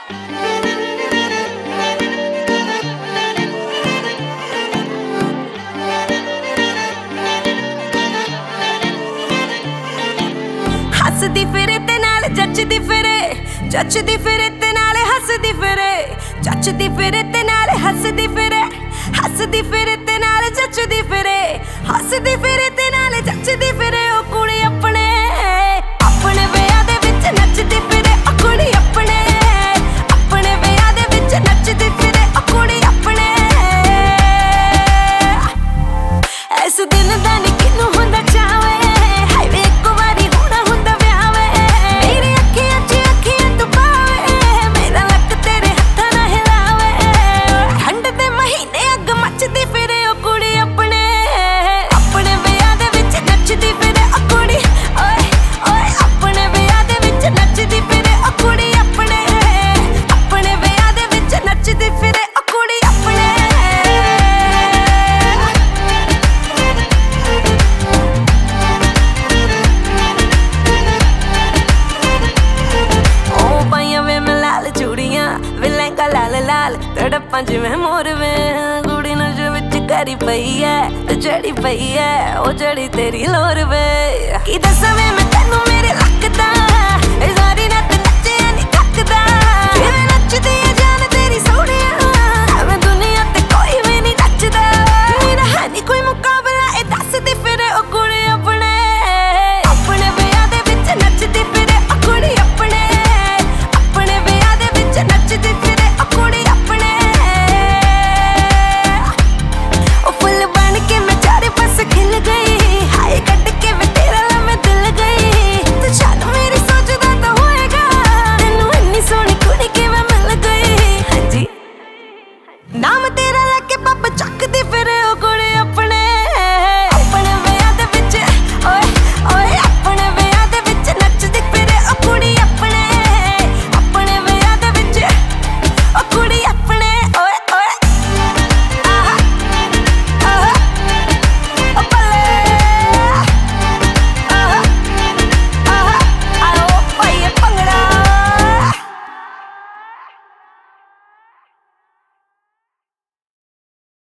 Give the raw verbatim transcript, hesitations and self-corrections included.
हसदी फिरे ते नाल जचदी फिरे, जचदी फिरे ते नाल हसदी फिरे, जचदी फिरे ते नाल हसदी फिरे, हसदी फिरे ते नाल जचदी फिरे, हसदी फिरे ते नाल जचदी फिरे। ओ कुड़ी अपने अपने विआह दे विच नचदी फिरे, ओ कुड़ी अपने अपने विआह दे विच नचदी फिरे, ओ कुड़ी अपने। इस दिन दा नी किनू हुंदा चावे, हाय वे इक वारी होना हुंदा विआह वे। मेरी अखियां च अखियां तू पावे, मेरा लक तेरे हत्थां ना हिलावे। ठंड दे महीने अग मचदी फिरे, ओ कुड़ी अपने अपने विआह दे विच नचदी फिरे, ओ कुड़ी ओए ओए अपने विआह दे विच नचदी फिरे, ओ कुड़ी अपने अपने विआह दे विच नचदी फिरे, ओ कुड़ी अपने। ओ पाइयां वे मैं लाल चूड़ियां, वे लहंगा लाल लाल तड़पां जिवें मोर वे। कुड़ी नशे विच करी पई ऐ ते चढ़ी पई ऐ, ओ चढ़ी तेरी लोर वे। की दस्सां वे मैं तैनू मेरे